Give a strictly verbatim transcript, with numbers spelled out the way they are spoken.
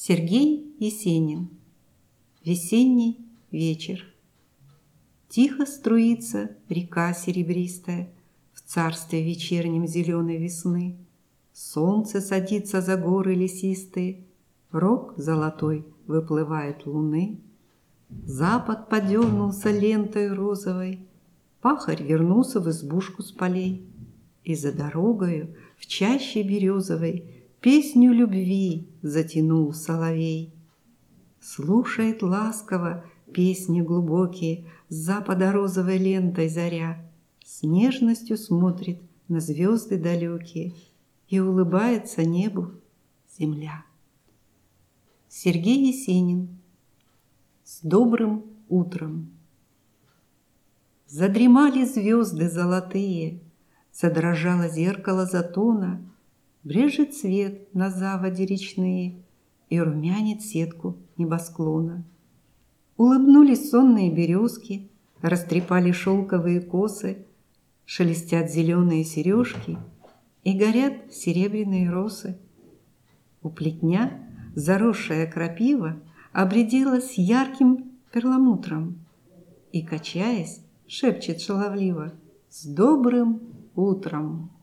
Сергей Есенин. Весенний вечер. Тихо струится река серебристая в царстве вечернем зеленой весны. Солнце садится за горы лесистые, рог золотой выплывает луны. Запад подернулся лентой розовой, пахарь вернулся в избушку с полей. И за дорогою в чаще березовой песню любви затянул соловей. Слушает ласково песни глубокие с запада розовой лентой заря, с нежностью смотрит на звезды далекие, и улыбается небу земля. Сергей Есенин. С добрым утром. Задремали звезды золотые, задрожало зеркало затона, брежет свет на заводе речные и румянит сетку небосклона. Улыбнулись сонные березки, растрепали шелковые косы, шелестят зеленые сережки и горят серебряные росы. У плетня заросшая крапива обрядилась ярким перламутром и, качаясь, шепчет шаловливо: «С добрым утром!»